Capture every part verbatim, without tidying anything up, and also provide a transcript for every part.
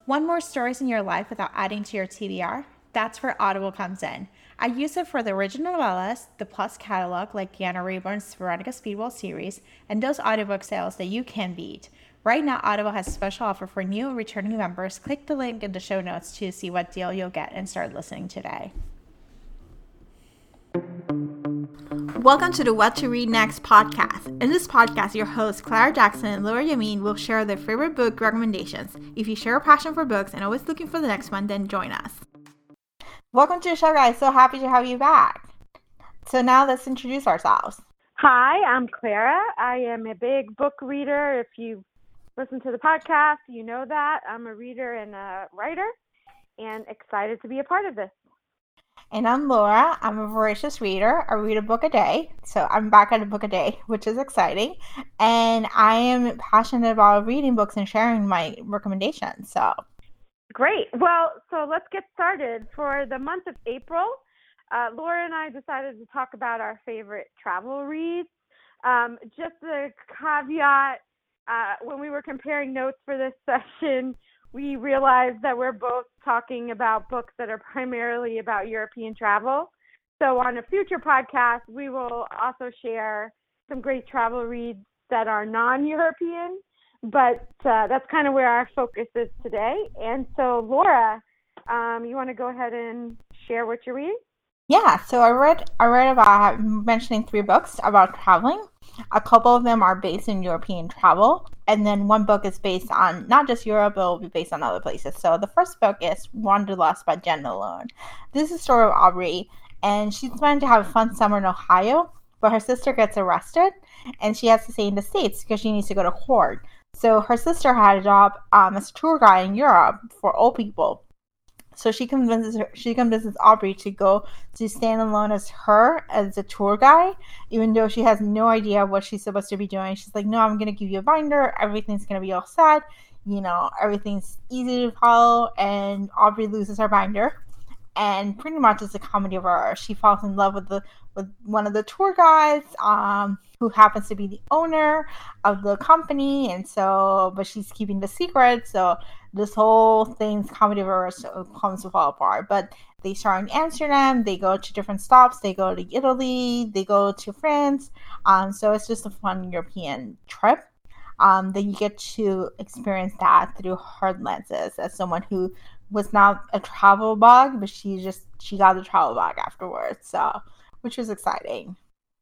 Want more stories in your life without adding to your T B R? That's where Audible comes in. I use it for the original novellas, the Plus catalog like Deanna Rayburn's Veronica Speedwell series, and those audiobook sales that you can beat. Right now, Audible has a special offer for new and returning members. Click the link in the show notes to see what deal you'll get and start listening today. Welcome to the What to Read Next podcast. In this podcast, your hosts Clara Jackson and Laura Yamin will share their favorite book recommendations. If you share a passion for books and always looking for the next one, then join us. Welcome to the show, guys. So happy to have you back. So now let's introduce ourselves. Hi, I'm Clara. I am a big book reader. If you listen to the podcast, you know that. I'm a reader and a writer and excited to be a part of this. And I'm Laura. I'm a voracious reader. I read a book a day. So I'm back at a book a day, which is exciting. And I am passionate about reading books and sharing my recommendations. So great. Well, so let's get started. For the month of April, uh, Laura and I decided to talk about our favorite travel reads. Um, just a caveat, uh, when we were comparing notes for this session, we realized that we're both talking about books that are primarily about European travel. So on a future podcast, we will also share some great travel reads that are non-European, but uh, that's kind of where our focus is today. And so, Laura, um, you want to go ahead and share what you're reading? Yeah, so I read I read about I'm mentioning three books about traveling. A couple of them are based in European travel, and then one book is based on not just Europe, but it will be based on other places. So the first book is Wanderlust by Jen Malone. This is the story of Aubrey, and she's planning to have a fun summer in Ohio, but her sister gets arrested, and she has to stay in the States because she needs to go to court. So her sister had a job um, as a tour guide in Europe for old people. So she convinces her, she convinces Aubrey to go to stand alone as her as a tour guide, even though she has no idea what she's supposed to be doing. She's like, no, I'm going to give you a binder. Everything's going to be all set. You know, everything's easy to follow. And Aubrey loses her binder. And pretty much it's a comedy of errors. She falls in love with the with one of the tour guides, um, who happens to be the owner of the company, and so, but she's keeping the secret. So this whole thing's comedy of errors comes to fall apart. But they start in Amsterdam. They go to different stops. They go to Italy. They go to France. Um, so it's just a fun European trip. Um, then you get to experience that through her lenses as someone who was not a travel bug, but she just she got a travel bug afterwards, so which was exciting.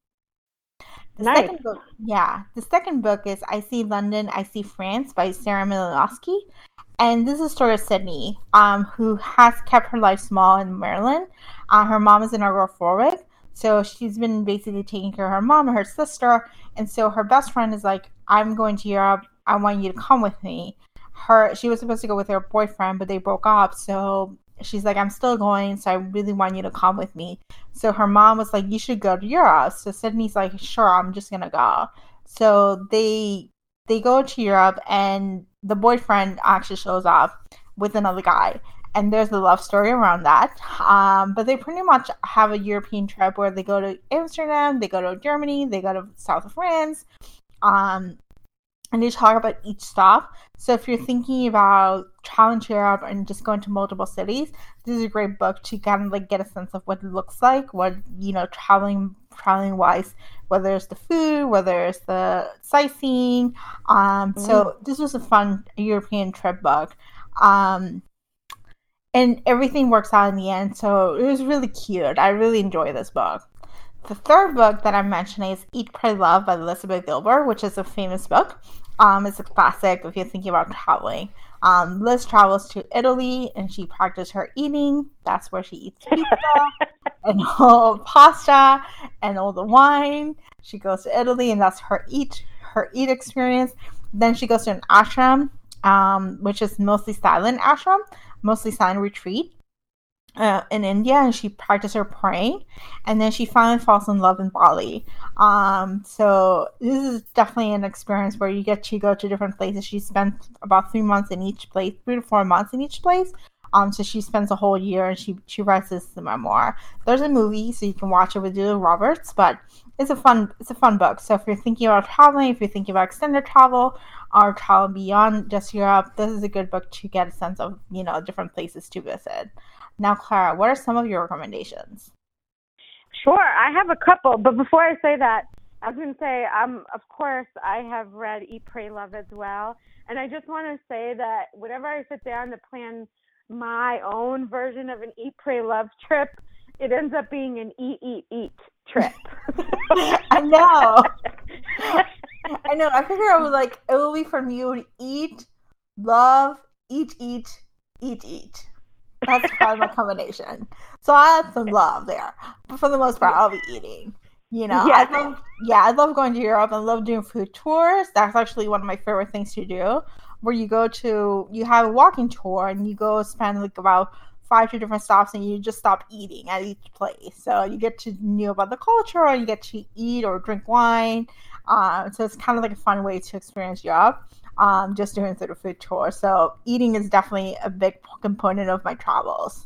The nice. second book, yeah, the second book is I See London, I See France by Sarah Milanowski, and this is the story of Sydney, um, who has kept her life small in Maryland. Uh, her mom is an agoraphobic, so she's been basically taking care of her mom and her sister, and so her best friend is like, I'm going to Europe. I want you to come with me. Her, she was supposed to go with her boyfriend, but they broke up. So she's like, I'm still going. So I really want you to come with me. So her mom was like, you should go to Europe. So Sydney's like, sure, I'm just going to go. So they, they go to Europe, and the boyfriend actually shows up with another guy. And there's a love story around that. Um, but they pretty much have a European trip where they go to Amsterdam, they go to Germany, they go to south of France. Um, And they talk about each stop. So if you're thinking about traveling to Europe and just going to multiple cities, this is a great book to kind of like get a sense of what it looks like, what, you know, traveling traveling wise, whether it's the food, whether it's the sightseeing. Um, mm-hmm. So this was a fun European trip book. Um, and everything works out in the end. So it was really cute. I really enjoy this book. The third book that I'm mentioning is Eat, Pray, Love by Elizabeth Gilbert, which is a famous book. Um, it's a classic if you're thinking about traveling. Um, Liz travels to Italy, and she practices her eating. That's where she eats pizza and all pasta and all the wine. She goes to Italy, and that's her eat her eat experience. Then she goes to an ashram, um, which is mostly silent ashram, mostly silent retreat. Uh, in India, and she practiced her praying, and then she finally falls in love in Bali. Um, so this is definitely an experience where you get to go to different places. She spent about three months in each place, three to four months in each place. Um, so she spends a whole year, and she she writes this memoir. There's a movie, so you can watch it with Julia Roberts, but it's a fun it's a fun book. So if you're thinking about traveling, if you're thinking about extended travel or travel beyond just Europe, this is a good book to get a sense of, you know, different places to visit. Now, Clara, what are some of your recommendations? Sure, I have a couple, but before I say that, I was going to say, um, of course, I have read Eat, Pray, Love as well, and I just want to say that whenever I sit down to plan my own version of an Eat, Pray, Love trip, it ends up being an eat, eat, eat trip. I know. I know. I figure I was like, it will be from you to eat, love, eat, eat, eat, eat. That's probably my combination. So I have some love there. But for the most part, I'll be eating. You know, I Yes. love, yeah, I love going to Europe. I love doing food tours. That's actually one of my favorite things to do, where you go to, you have a walking tour and you go spend like about five to different stops and you just stop eating at each place. So you get to know about the culture and you get to eat or drink wine. Um, so it's kind of like a fun way to experience Europe, um, just doing through the food tour. So eating is definitely a big component of my travels.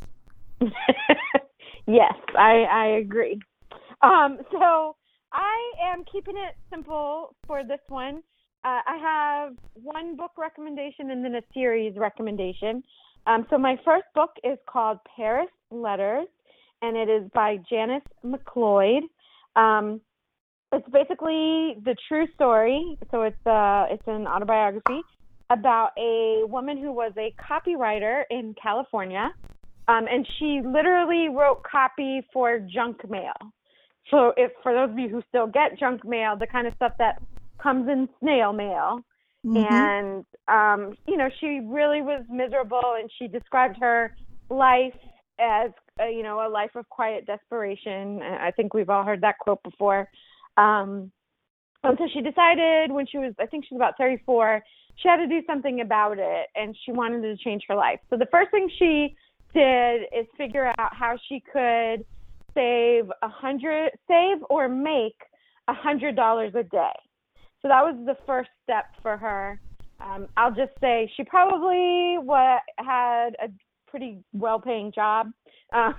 Yes, I, I agree. Um, so I am keeping it simple for this one. Uh, I have one book recommendation and then a series recommendation. Um, so my first book is called Paris Letters, and it is by Janice McLeod. Um, it's basically the true story. So it's uh, it's an autobiography about a woman who was a copywriter in California, um, and she literally wrote copy for junk mail. So if for those of you who still get junk mail, the kind of stuff that comes in snail mail, Mm-hmm. and um, you know, she really was miserable, and she described her life as uh, you know, a life of quiet desperation. I think we've all heard that quote before. Um, and so she decided when she was, I think she was about thirty-four, she had to do something about it, and she wanted to change her life. So the first thing she did is figure out how she could save a hundred, save or make a hundred dollars a day. So that was the first step for her. Um, I'll just say she probably what had a pretty well-paying job. Uh,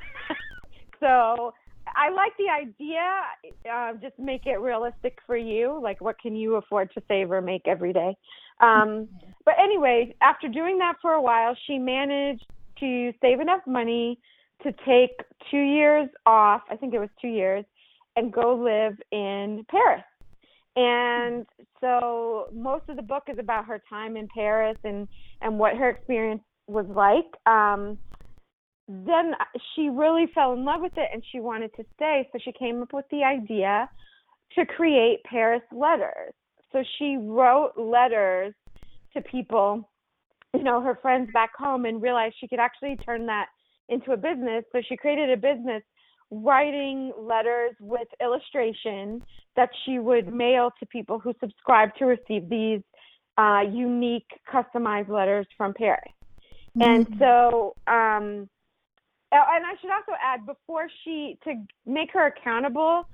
so I like the idea. Uh, just make it realistic for you. Like, what can you afford to save or make every day? Um, but anyway, after doing that for a while, she managed to save enough money to take two years off. I think it was two years, and go live in Paris. And so most of the book is about her time in Paris and, and what her experience was like. Um, then she really fell in love with it and she wanted to stay. So she came up with the idea to create Paris Letters. So she wrote letters to people, you know, her friends back home, and realized she could actually turn that into a business. So she created a business writing letters with illustration that she would mail to people who subscribed to receive these uh, unique customized letters from Paris. Mm-hmm. And so, um, and I should also add, before she, to make her accountable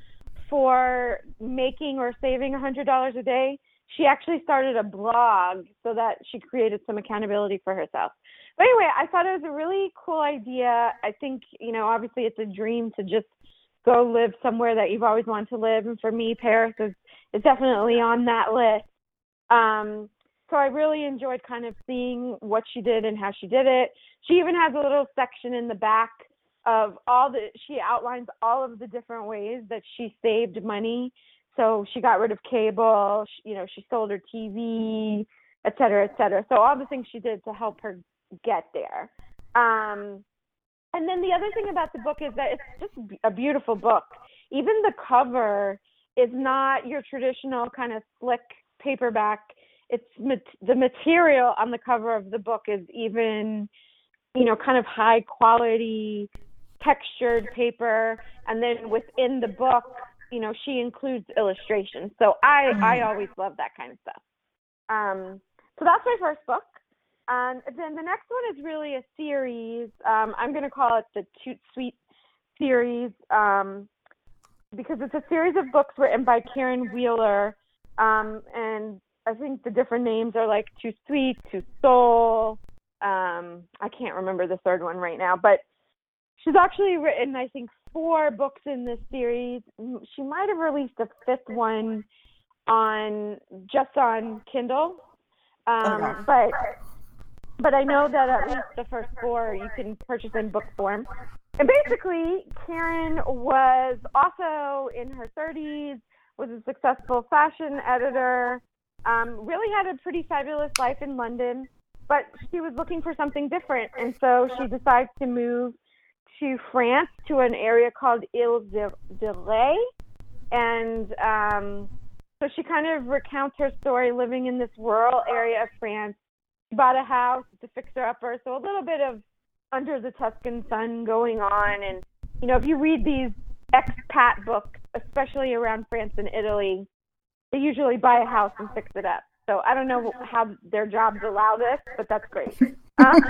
for making or saving one hundred dollars a day, she actually started a blog so that she created some accountability for herself. But anyway, I thought it was a really cool idea. I think, you know, obviously it's a dream to just go live somewhere that you've always wanted to live. And for me, Paris is, is definitely on that list. Um, so I really enjoyed kind of seeing what she did and how she did it. She even has a little section in the back of all the, she outlines all of the different ways that she saved money. So she got rid of cable, she, you know, she sold her T V, et cetera, et cetera. So all the things she did to help her get there. Um, and then the other thing about the book is that it's just a beautiful book. Even the cover is not your traditional kind of slick paperback. It's the material on the cover of the book is even, you know, kind of high quality textured paper. And then within the book, you know, she includes illustrations. So I, I always love that kind of stuff. Um, so that's my first book. And then the next one is really a series. Um, I'm going to call it the Toot Sweet series um, because it's a series of books written by Karen Wheeler. Um, and I think the different names are like Too Sweet, Too Soul. Um, I can't remember the third one right now. But she's actually written, I think, four books in this series. She might have released a fifth one on just on Kindle, um, Okay. but but I know that at least the first four you can purchase in book form. And basically, Karen was also in her thirties, was a successful fashion editor, um, really had a pretty fabulous life in London, but she was looking for something different, and so she decided to move to France, to an area called Ile de, de Ré, and um, so she kind of recounts her story living in this rural area of France. She bought a house, it's a fixer-upper, so a little bit of under the Tuscan sun going on. And, you know, if you read these expat books, especially around France and Italy, they usually buy a house and fix it up. So I don't know how their jobs allow this, but that's great. Um,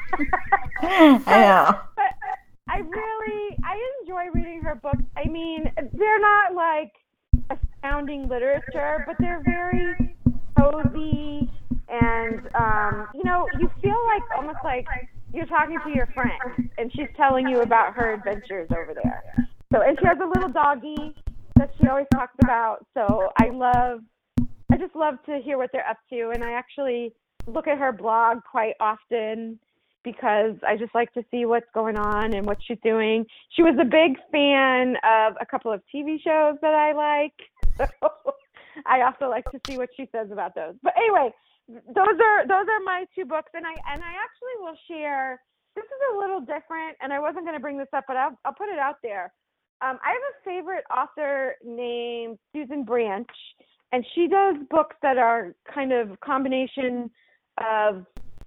I know. But I really, I enjoy reading her books. I mean, they're not like astounding literature, but they're very cozy, and um, you know, you feel like almost like you're talking to your friend, and she's telling you about her adventures over there. So, and she has a little doggie that she always talks about. So I love, I just love to hear what they're up to, and I actually look at her blog quite often because I just like to see what's going on and what she's doing. She was a big fan of a couple of T V shows that I like, so I also like to see what she says about those. But anyway, those are those are my two books, and I and I actually will share. This is a little different, and I wasn't going to bring this up, but I'll I'll put it out there. Um, I have a favorite author named Susan Branch, and she does books that are kind of combination of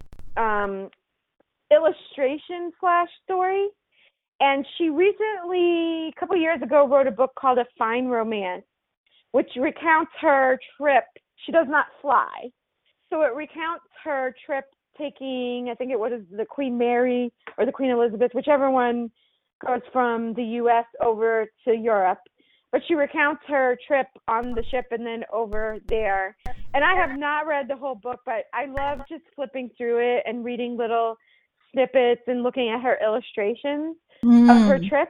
um, illustration slash story. And she recently, a couple years ago, wrote a book called A Fine Romance, which recounts her trip. She does not fly. So it recounts her trip taking, I think it was the Queen Mary or the Queen Elizabeth, whichever one goes from the U S over to Europe. But she recounts her trip on the ship and then over there. And I have not read the whole book, but I love just flipping through it and reading little snippets and looking at her illustrations mm. of her trip.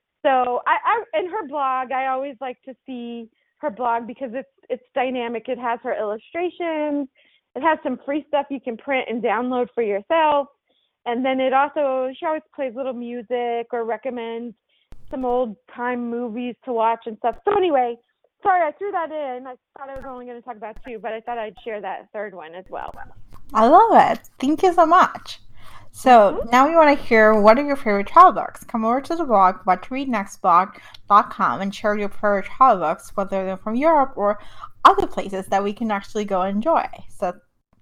So I, I, in her blog, I always like to see her blog because it's it's dynamic. It has her illustrations. It has some free stuff you can print and download for yourself. And then it also, she always plays little music or recommends some old time movies to watch and stuff. So anyway, sorry, I threw that in. I thought I was only going to talk about two, but I thought I'd share that third one as well. I love it. Thank you so much. So mm-hmm. now we want to hear, what are your favorite travel books? Come over to the blog, what to read next blog dot com, and share your favorite travel books, whether they're from Europe or other places that we can actually go enjoy. So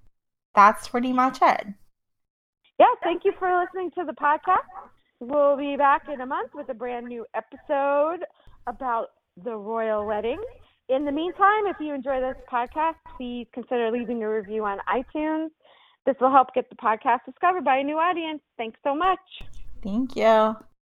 that's pretty much it. Yeah, thank you for listening to the podcast. We'll be back in a month with a brand new episode about the royal wedding. In the meantime, if you enjoy this podcast, please consider leaving a review on iTunes. This will help get the podcast discovered by a new audience. Thanks so much. Thank you.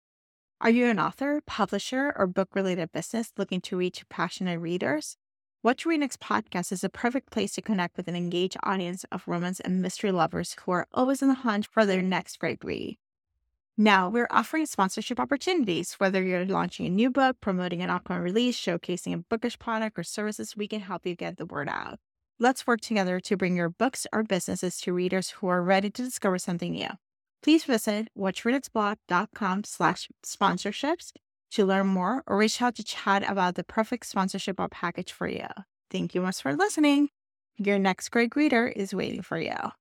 Are you an author, publisher, or book-related business looking to reach passionate readers? What to Read Next podcast is a perfect place to connect with an engaged audience of romance and mystery lovers who are always on the hunt for their next great read. Now, we're offering sponsorship opportunities. Whether you're launching a new book, promoting an upcoming release, showcasing a bookish product or services, we can help you get the word out. Let's work together to bring your books or businesses to readers who are ready to discover something new. Please visit what to read next blog dot com slash sponsorships to learn more, or reach out to chat about the perfect sponsorship or package for you. Thank you much for listening. Your next great reader is waiting for you.